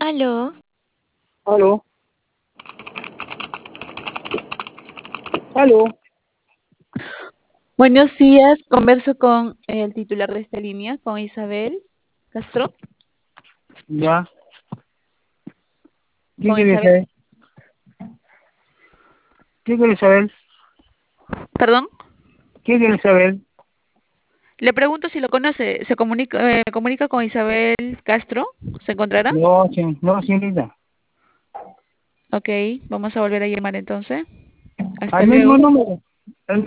Aló, Aló, aló, buenos días. Converso con el titular de esta línea, con Isabel Castro. ya. ¿Qué Con quiere Isabel, saber? ¿Qué quiere saber? perdón. ¿Qué quiere saber? Le pregunto si lo conoce. Me comunica con Isabel Castro. ¿Se encontrará? No, no, señorita. Ok, vamos a volver a llamar entonces. Hasta Al mismo luego. número.